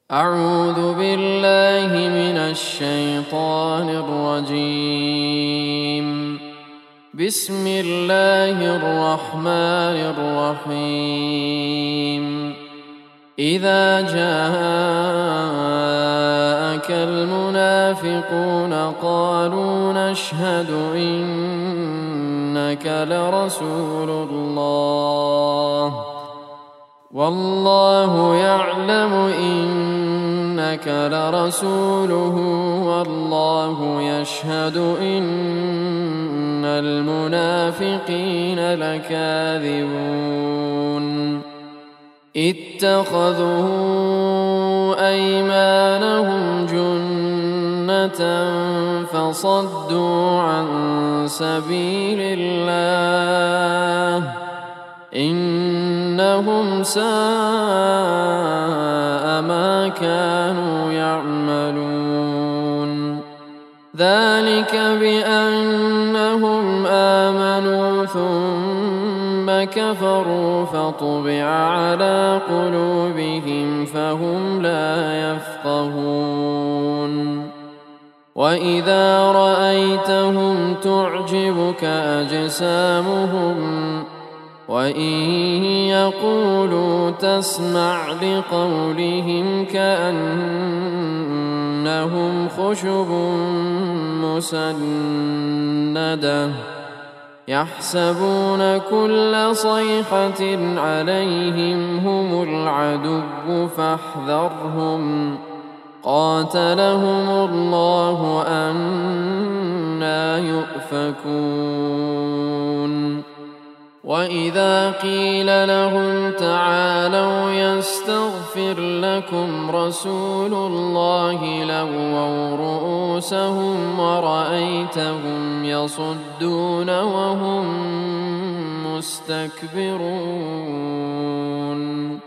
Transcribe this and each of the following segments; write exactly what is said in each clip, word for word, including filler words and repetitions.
أعوذ بالله من الشيطان الرجيم. بسم الله الرحمن الرحيم. إذا جاءك المنافقون قالوا نشهد إنك لرسول الله والله يعلم إنك لرسوله والله يشهد إن المنافقين لكاذبون. اتخذوا أيمانهم جنة فصدوا عن سبيل الله إنهم ساء ما كانوا يعملون. ذلك بأنهم آمنوا ثم كفروا فطبع على قلوبهم فهم لا يفقهون. وإذا رأيتهم تعجبك أجسامهم وإن يقولوا تسمع لقولهم كأنهم خشب مسندة يحسبون كل صيحة عليهم هم العدو فاحذرهم قاتلهم الله أنى يؤفكون. وإذا قيل لهم تعالوا يستغفر لكم رسول الله لووا رؤوسهم ورأيتهم يصدون وهم مستكبرون.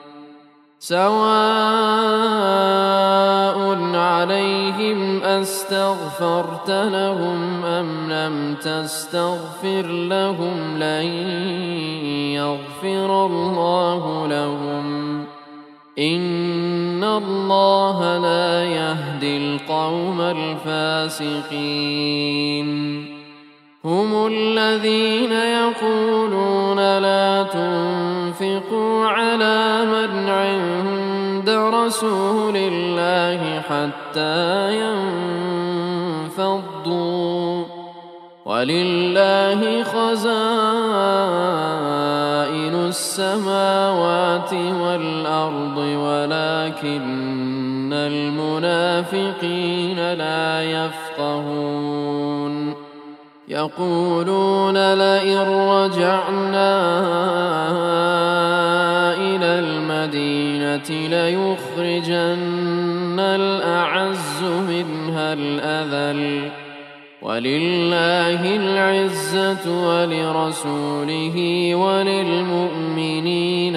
سواء عليهم أستغفرت لهم أم لم تستغفر لهم لن يغفر الله لهم إن الله لا يهدي القوم الفاسقين. هم الذين يقولون لا تنفقوا على من عند رسول الله حتى ينفضوا ولله خزائن السماوات والأرض ولكن المنافقين لا يفقهون. يقولون لئن رجعنا إلى المدينة ليخرجن الأعز منها الأذل ولله العزة ولرسوله وللمؤمنين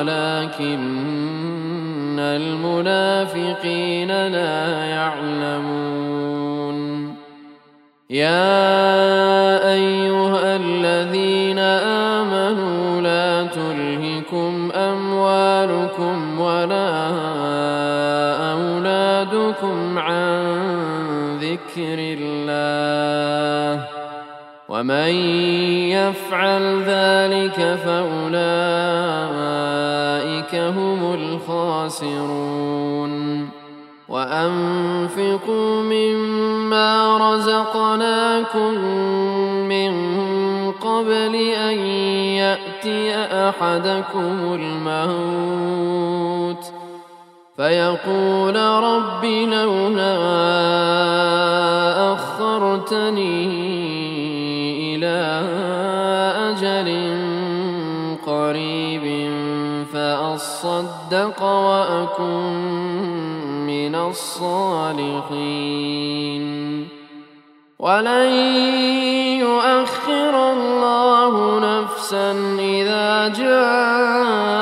ولكن المنافقين لا يعلمون. يا أيها الذين آمنوا لا تلهكم أموالكم ولا أولادكم عن ذكر الله ومن يفعل ذلك فأولئك هم الخاسرون. وأنفقوا مما رزقناكم من قبل أن يأتي أحدكم الموت فيقول رب لولا أخرتني إلى أجل قريب فأصدق وأكن من الصالحين ولن يؤخر الله نفسا إذا جاء